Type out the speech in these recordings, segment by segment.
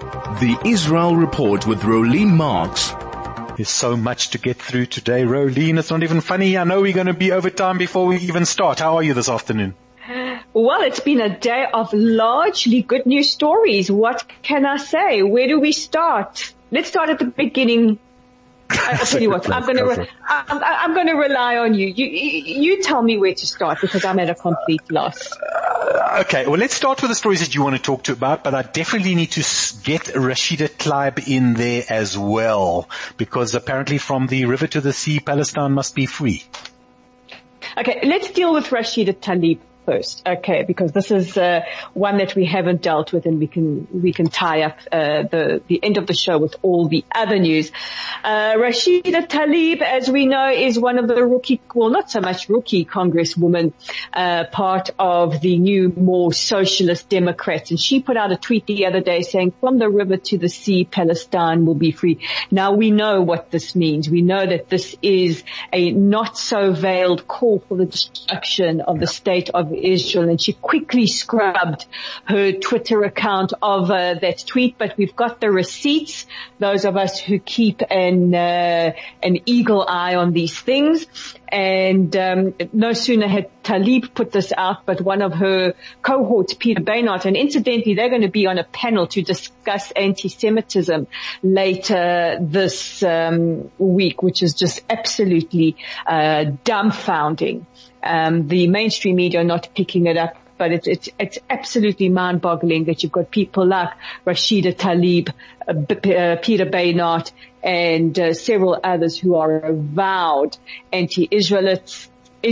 The Israel Report with Rolene Marks. There's so much to get through today, Rolene. It's not even funny. I know we're going to be over time before we even start. How are you this afternoon? Well, it's been a day of largely good news stories. What can I say? Where do we start? Let's start at the beginning. I'll tell you what, I'm going to rely on you. You tell me where to start because I'm at a complete loss. Okay, well, let's start with the stories that you want to talk to about, but I definitely need to get Rashida Tlaib in there as well, because apparently from the river to the sea, Palestine must be free. Okay, let's deal with Rashida Tlaib first, okay, because this is one that we haven't dealt with, and we can tie up the end of the show with all the other news. Rashida Tlaib, as we know, is one of the rookie, well, not so much rookie congresswoman, part of the new, more socialist Democrats, and she put out a tweet the other day saying, "From the river to the sea, Palestine will be free." Now we know what this means. We know that this is a not so veiled call for the destruction of the state of Israel, and she quickly scrubbed her Twitter account of that tweet, but we've got the receipts, those of us who keep an eagle eye on these things. And no sooner had Tlaib put this out, but one of her cohorts, Peter Beinart, and incidentally, they're going to be on a panel to discuss anti-Semitism later this week, which is just absolutely dumbfounding. The mainstream media are not picking it up, but it's absolutely mind-boggling that you've got people like Rashida Tlaib, Peter Beinart, and several others who are avowed anti-Israelists.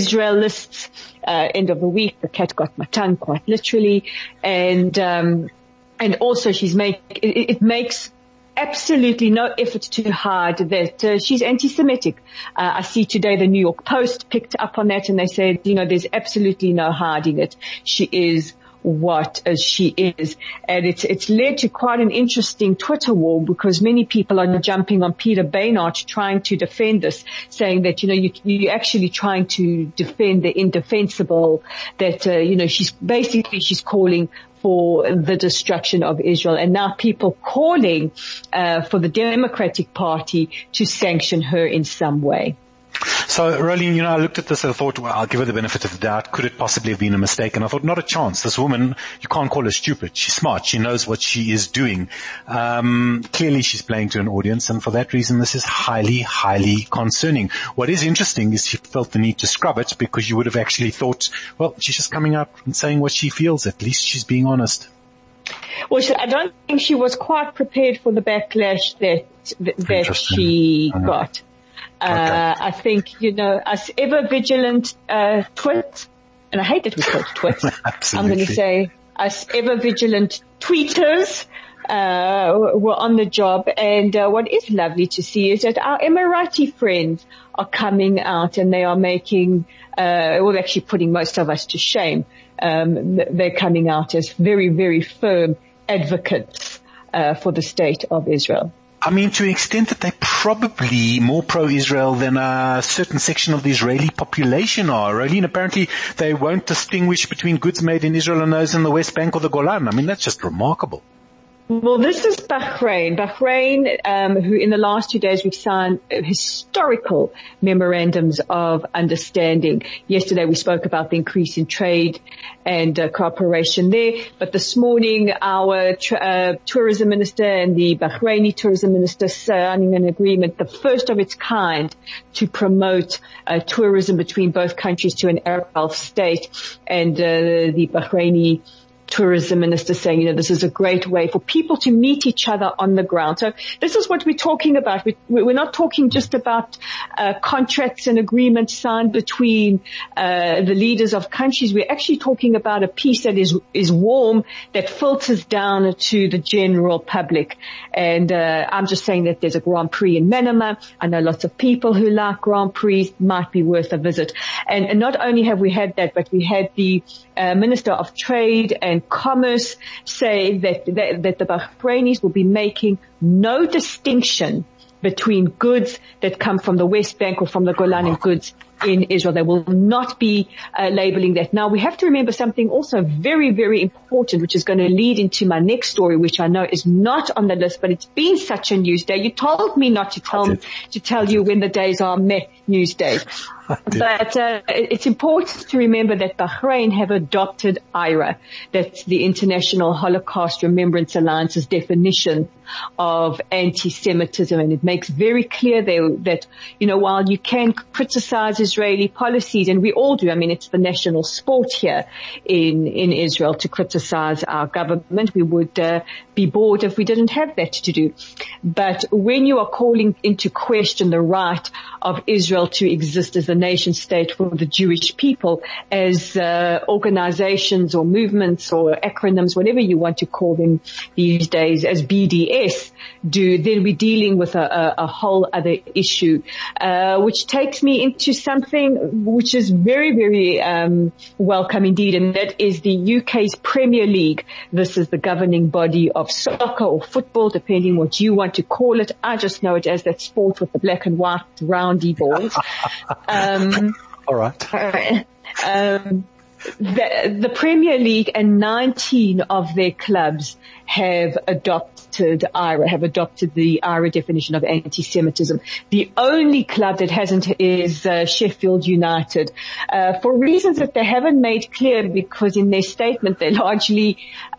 End of the week, the cat got my tongue quite literally, and also it makes absolutely no effort to hide that she's anti-Semitic. I see today the New York Post picked up on that, and they said, there's absolutely no hiding it. She is what she is. And it's led to quite an interesting Twitter war, because many people are jumping on Peter Beinart trying to defend this, saying that, you're actually trying to defend the indefensible, that, she's calling for the destruction of Israel, and now people calling for the Democratic Party to sanction her in some way. So, Rolene, I looked at this and I thought, well, I'll give her the benefit of the doubt. Could it possibly have been a mistake? And I thought, not a chance. This woman, you can't call her stupid. She's smart. She knows what she is doing. Clearly she's playing to an audience, and for that reason, this is highly, highly concerning. What is interesting is she felt the need to scrub it, because you would have actually thought, well, she's just coming out and saying what she feels. At least she's being honest. Well, I don't think she was quite prepared for the backlash that she got. Okay. I think, us ever vigilant, twits, and I hate that we call it twits. I'm going to say us ever vigilant tweeters, were on the job. And, what is lovely to see is that our Emirati friends are coming out, and they are making, actually putting most of us to shame. They're coming out as very, very firm advocates, for the state of Israel. I mean, to an extent that they're probably more pro-Israel than a certain section of the Israeli population are. Rolene, apparently they won't distinguish between goods made in Israel and those in the West Bank or the Golan. I mean, that's just remarkable. Well, this is Bahrain. Bahrain, who in the last 2 days we've signed historical memorandums of understanding. Yesterday we spoke about the increase in trade and cooperation there. But this morning our tourism minister and the Bahraini tourism minister signing an agreement, the first of its kind, to promote tourism between both countries to an Arab Gulf state. And the Bahraini tourism minister saying, this is a great way for people to meet each other on the ground. So this is what we're talking about. We're not talking just about contracts and agreements signed between the leaders of countries. We're actually talking about a peace that is warm, that filters down to the general public. And I'm just saying that there's a Grand Prix in Manama. I know lots of people who like Grand Prix. Might be worth a visit. And not only have we had that, but we had the Minister of Trade and Commerce say that the Bahrainis will be making no distinction between goods that come from the West Bank or from the Golan and goods in Israel. They will not be labeling that. Now, we have to remember something also very, very important, which is going to lead into my next story, which I know is not on the list, but it's been such a news day. You told me not to tell you when the days are news days. But it's important to remember that Bahrain have adopted IRA. That's the International Holocaust Remembrance Alliance's definition of anti-Semitism, and it makes very clear there that, while you can criticize Israeli policies, and we all do, I mean, it's the national sport here in Israel to criticize our government. We would be bored if we didn't have that to do. But when you are calling into question the right of Israel to exist as a nation state for the Jewish people, as organizations or movements or acronyms, whatever you want to call them these days, as BDS do, then we're dealing with a whole other issue, which takes me into something which is very, very welcome indeed, and that is the UK's Premier League. This is the governing body of soccer or football, depending what you want to call it. I just know it as that sport with the black and white roundy balls. All right. The Premier League and 19 of their clubs have adopted the IRA definition of anti-Semitism. The only club that hasn't is Sheffield United, for reasons that they haven't made clear, because in their statement they largely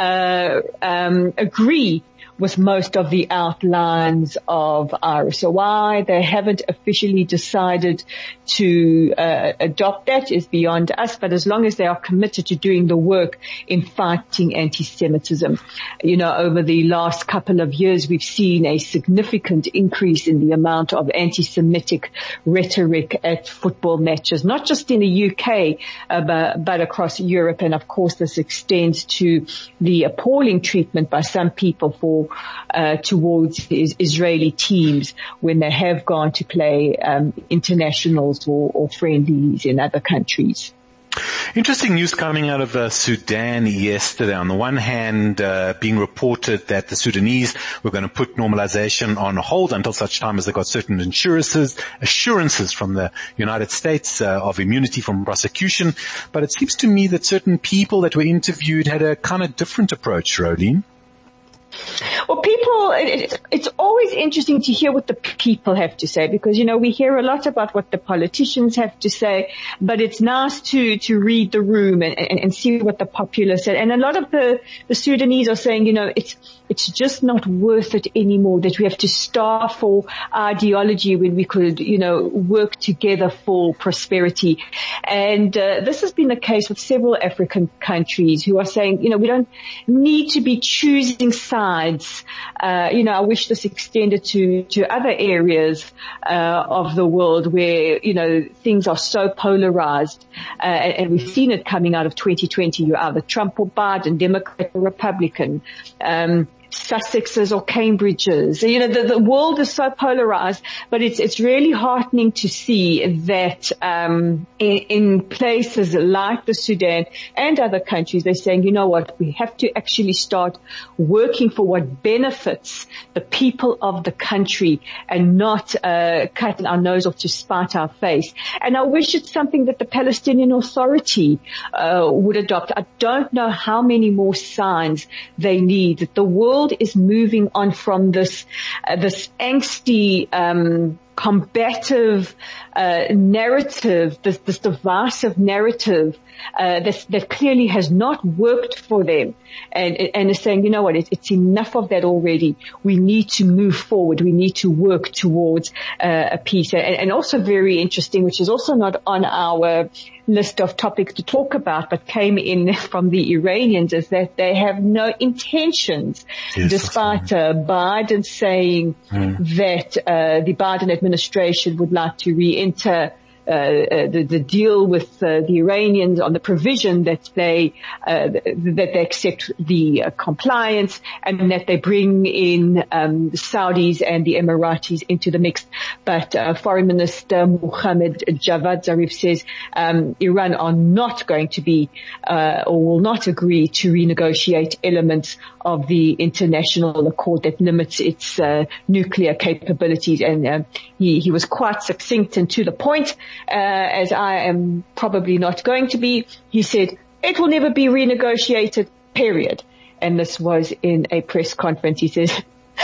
agree with most of the outlines of IRA. So why they haven't officially decided to adopt that is beyond us, but as long as they are committed to doing the work in fighting anti-Semitism. Over the last couple of years, we've seen a significant increase in the amount of anti-Semitic rhetoric at football matches, not just in the UK, but across Europe. And of course, this extends to the appalling treatment by some people towards Israeli teams when they have gone to play internationals or friendlies in other countries. Interesting news coming out of Sudan yesterday. On the one hand, being reported that the Sudanese were going to put normalization on hold until such time as they got certain assurances from the United States of immunity from prosecution. But it seems to me that certain people that were interviewed had a kind of different approach, Rolene. Well, it's always interesting to hear what the people have to say, because, we hear a lot about what the politicians have to say, but it's nice to read the room and see what the populace said. And a lot of the Sudanese are saying, it's just not worth it anymore, that we have to starve for ideology when we could, work together for prosperity. And this has been the case with several African countries who are saying, we don't need to be choosing sides. I wish this extended to other areas of the world where, things are so polarized. And we've seen it coming out of 2020. You're either Trump or Biden, Democrat or Republican. Sussexes or Cambridges. The world is so polarized, but it's really heartening to see that in places like the Sudan and other countries, they're saying, we have to actually start working for what benefits the people of the country and not cutting our nose off to spite our face. And I wish it's something that the Palestinian Authority would adopt. I don't know how many more signs they need that the world is moving on from this angsty, combative narrative, this divisive narrative that clearly has not worked for them, and is saying, it's enough of that already. We need to move forward. We need to work towards a peace. And also very interesting, which is also not on our list of topics to talk about, but came in from the Iranians, is that they have no intentions, despite Biden saying that the Biden administration would like to re-enter the deal with the Iranians on the provision that they accept the compliance and that they bring in the Saudis and the Emiratis into the mix. But Foreign Minister Mohammed Javad Zarif says Iran are not going to be or will not agree to renegotiate elements of the international accord that limits its nuclear capabilities. And he was quite succinct and to the point. as I am probably not going to be. He said, it will never be renegotiated, period. And this was in a press conference. He says,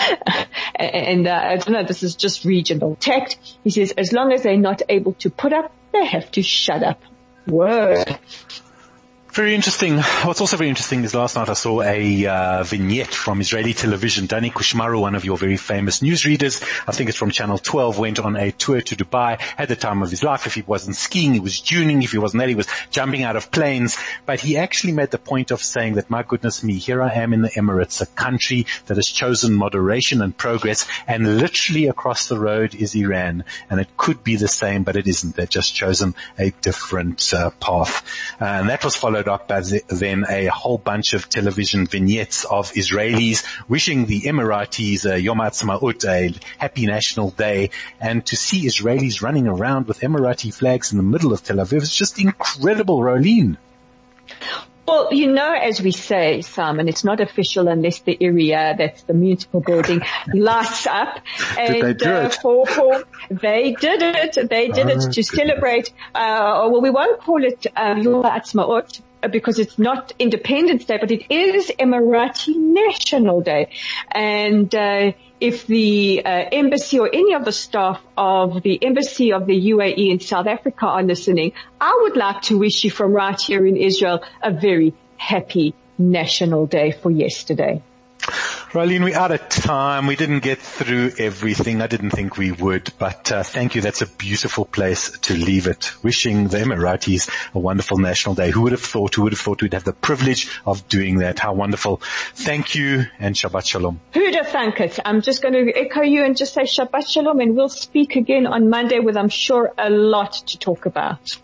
and I don't know, this is just regional tact. He says, as long as they're not able to put up, they have to shut up. Word. Very interesting. What's also very interesting is last night I saw a vignette from Israeli television. Danny Kushmaru, one of your very famous newsreaders, I think it's from Channel 12, went on a tour to Dubai, had the time of his life. If he wasn't skiing, he was tuning. If he wasn't there, he was jumping out of planes. But he actually made the point of saying that, my goodness me, here I am in the Emirates, a country that has chosen moderation and progress, and literally across the road is Iran. And it could be the same, but it isn't. They've just chosen a different path. And that was followed up by then a whole bunch of television vignettes of Israelis wishing the Emiratis Yom Ha'atzmaut, a happy national day, and to see Israelis running around with Emirati flags in the middle of Tel Aviv is just incredible, Rolene. Well, as we say, Simon, it's not official unless the area, that's the municipal building, lights up. And, did they do it? They did it. They did it to celebrate, well, we won't call it Yom Ha'atzmaut, because it's not Independence Day, but it is Emirati National Day. And if the embassy or any of the staff of the embassy of the UAE in South Africa are listening, I would like to wish you from right here in Israel a very happy National Day for yesterday. Rolene, we're out of time. We didn't get through everything. I didn't think we would, but thank you. That's a beautiful place to leave it. Wishing the Emiratis a wonderful National Day. Who would have thought we'd have the privilege of doing that? How wonderful. Thank you, and Shabbat Shalom. Who'd have thunk it? I'm just going to echo you and just say Shabbat Shalom, and we'll speak again on Monday with, I'm sure, a lot to talk about.